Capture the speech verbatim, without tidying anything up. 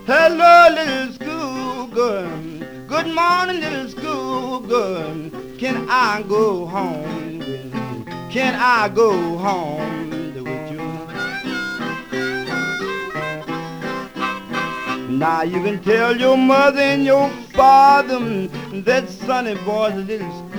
Hello, little school girl. Good morning, little school girl. Can I go home? Can I go home with you? Now you can tell your mother and your father that Sonny boy's a little